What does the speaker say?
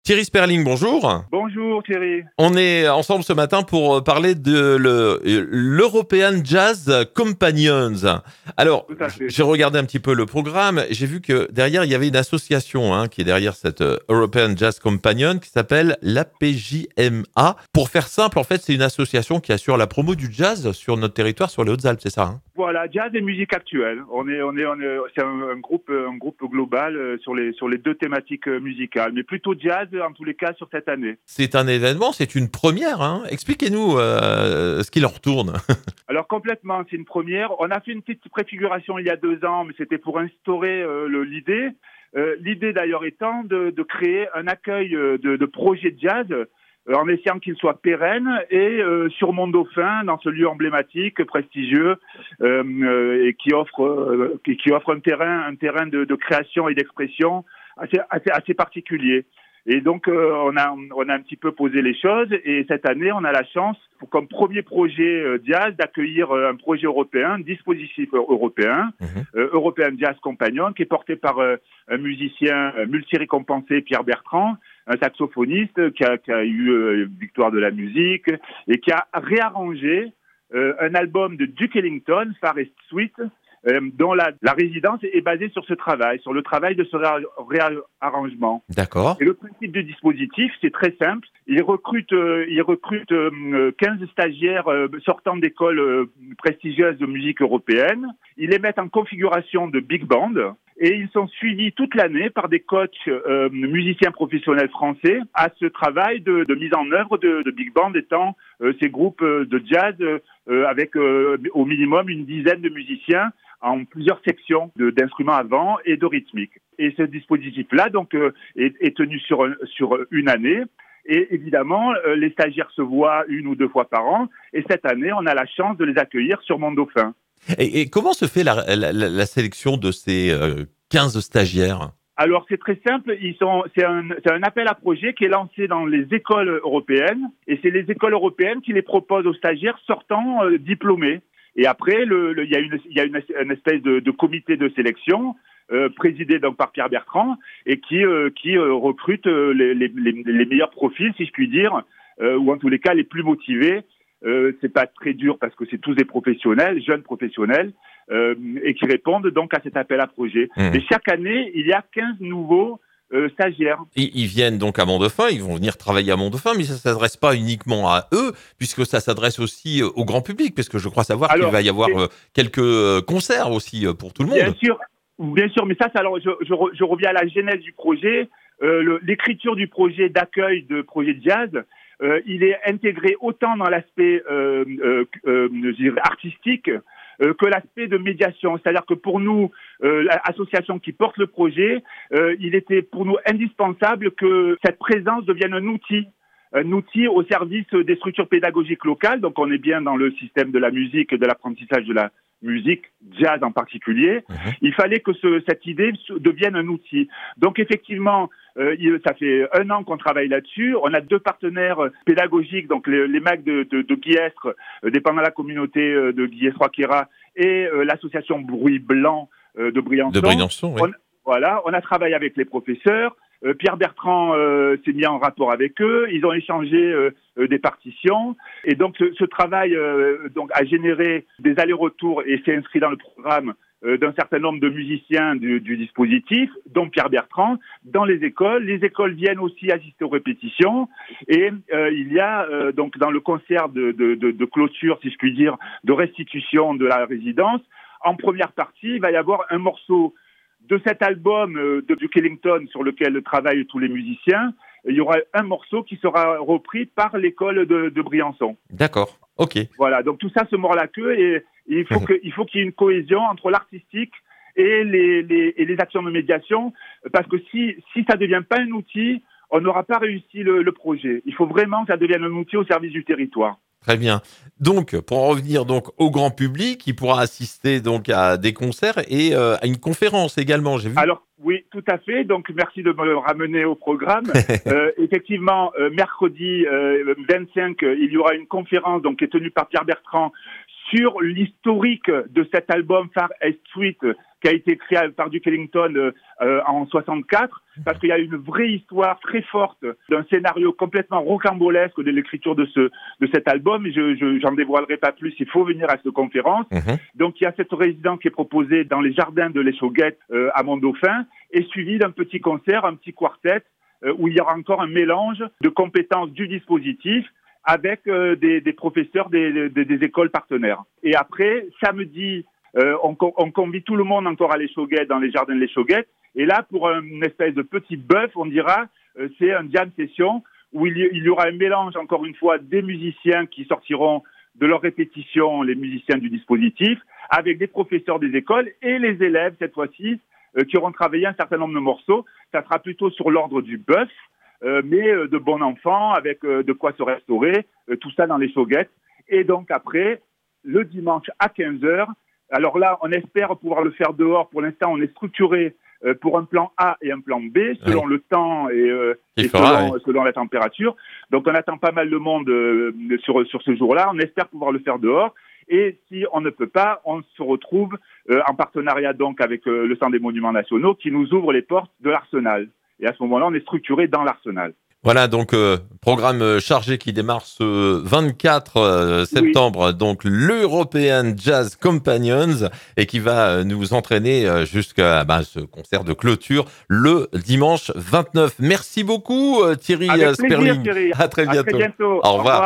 Thierry Sperling, bonjour. Bonjour Thierry. On est ensemble ce matin pour parler de l'European Jazz Companions. Alors, Tout à fait. j'ai regardé un petit peu le programme, j'ai vu que derrière, il y avait une association qui est derrière cette European Jazz Companion qui s'appelle l'APJMA. Pour faire simple, en fait, c'est une association qui assure la promo du jazz sur notre territoire, sur les Hautes-Alpes, c'est ça Voilà, jazz et musique actuelle. C'est un groupe global sur les deux thématiques musicales, mais plutôt jazz en tous les cas sur cette année. C'est un événement, c'est une première. Expliquez-nous ce qu'il en retourne. Alors complètement, c'est une première. On a fait une petite préfiguration il y a 2 ans, mais c'était pour instaurer l'idée. L'idée d'ailleurs étant de créer un accueil de projets de jazz en essayant qu'il soit pérenne et sur Mont-Dauphin, dans ce lieu emblématique, prestigieux, et qui offre un terrain de création et d'expression assez particulier. Et donc on a un petit peu posé les choses, et cette année on a la chance, comme premier projet jazz, d'accueillir un projet européen, un dispositif européen, European Jazz Companion, qui est porté par un musicien multi-récompensé, Pierre Bertrand, un saxophoniste qui a eu victoire de la musique et qui a réarrangé un album de Duke Ellington, Far East Suite, dont la résidence est basée sur sur le travail de ce réarrangement. D'accord. Et le principe du dispositif, c'est très simple. Il recrute 15 stagiaires sortant d'écoles prestigieuses de musique européenne. Ils les mettent en configuration de big band et ils sont suivis toute l'année par des coachs musiciens professionnels français à ce travail de mise en œuvre de big band, étant ces groupes de jazz avec au minimum une dizaine de musiciens en plusieurs sections d'instruments à vent et de rythmique. Et ce dispositif-là donc est tenu sur une année. Et évidemment, les stagiaires se voient 1 ou 2 fois par an. Et cette année, on a la chance de les accueillir sur Mont-Dauphin. Et comment se fait la sélection de ces 15 stagiaires ? Alors c'est très simple, c'est un appel à projet qui est lancé dans les écoles européennes, et c'est les écoles européennes qui les proposent aux stagiaires sortants diplômés. Et après, il y a une espèce de comité de sélection présidé donc par Pierre Bertrand, et qui recrute les meilleurs profils, si je puis dire, ou en tous les cas les plus motivés. C'est pas très dur parce que c'est tous des professionnels, jeunes professionnels, et qui répondent donc à cet appel à projet. Et chaque année, il y a 15 nouveaux stagiaires. Ils viennent donc à Mont-Dauphin, ils vont venir travailler à Mont-Dauphin, mais ça ne s'adresse pas uniquement à eux, puisque ça s'adresse aussi au grand public, parce que je crois savoir qu'il va y avoir quelques concerts aussi pour tout le monde. Bien sûr, mais alors je reviens à la genèse du projet. L'écriture du projet d'accueil de projet de jazz, il est intégré autant dans l'aspect artistique que l'aspect de médiation. C'est-à-dire que pour nous, l'association qui porte le projet, il était pour nous indispensable que cette présence devienne un outil au service des structures pédagogiques locales. Donc on est bien dans le système de la musique et de l'apprentissage de la musique, jazz en particulier. Il fallait que cette idée devienne un outil. Donc effectivement, ça fait 1 an qu'on travaille là-dessus. On a 2 partenaires pédagogiques, donc les MAC de Guillestre, dépendant de la communauté de Guillestre-Roquera, et l'association Bruit Blanc de Briançon. De Briançon, oui. On a travaillé avec les professeurs. Pierre Bertrand s'est mis en rapport avec eux. Ils ont échangé des partitions. Et donc, ce travail donc a généré des allers-retours et s'est inscrit dans le programme d'un certain nombre de musiciens du dispositif, dont Pierre Bertrand, dans les écoles. Les écoles viennent aussi assister aux répétitions. Et il y a donc dans le concert de clôture, si je puis dire, de restitution de la résidence, en première partie, il va y avoir un morceau de cet album de Duke Ellington sur lequel travaillent tous les musiciens. Il y aura un morceau qui sera repris par l'école de Briançon. D'accord, ok. Voilà, donc tout ça se mord la queue, et il faut qu'il y ait une cohésion entre l'artistique et les actions de médiation, parce que si ça ne devient pas un outil, on n'aura pas réussi le projet. Il faut vraiment que ça devienne un outil au service du territoire. Très bien. Donc, pour en revenir donc au grand public, il pourra assister donc à des concerts et à une conférence également, j'ai vu. Alors, oui, tout à fait. Donc, merci de me ramener au programme. Effectivement, mercredi 25, il y aura une conférence donc qui est tenue par Pierre Bertrand sur l'historique de cet album Far East Suite qui a été écrit par Duke Ellington en 64, parce qu'il y a une vraie histoire très forte d'un scénario complètement rocambolesque de l'écriture de cet album. Et j'en dévoilerai pas plus, il faut venir à cette conférence. Donc il y a cette résidence qui est proposée dans les jardins de l'Échauguette à Mont-Dauphin, et suivie d'un petit concert, un petit quartet, où il y aura encore un mélange de compétences du dispositif avec des professeurs des écoles partenaires. Et après, samedi, on convie tout le monde encore à l'Échauguette, dans les jardins de l'Échauguette. Et là, pour une espèce de petit bœuf, on dira, c'est un jam session où il y aura un mélange, encore une fois, des musiciens qui sortiront de leur répétition, les musiciens du dispositif, avec des professeurs des écoles et les élèves, cette fois-ci, qui auront travaillé un certain nombre de morceaux. Ça sera plutôt sur l'ordre du bœuf, mais de bon enfant, avec de quoi se restaurer, tout ça dans l'Échauguette. Et donc après, le dimanche à 15h, alors là, on espère pouvoir le faire dehors. Pour l'instant, on est structuré pour un plan A et un plan B, selon le temps et selon la température. Donc on attend pas mal de monde sur ce jour-là. On espère pouvoir le faire dehors. Et si on ne peut pas, on se retrouve en partenariat donc avec le Centre des Monuments Nationaux qui nous ouvre les portes de l'Arsenal. Et à ce moment-là, on est structuré dans l'Arsenal. Voilà, donc programme chargé qui démarre ce 24 septembre, donc l'European Jazz Companions, et qui va nous entraîner jusqu'à ce concert de clôture le dimanche 29. Merci beaucoup Thierry Sperling. Thierry. À très bientôt. À très bientôt. Au revoir.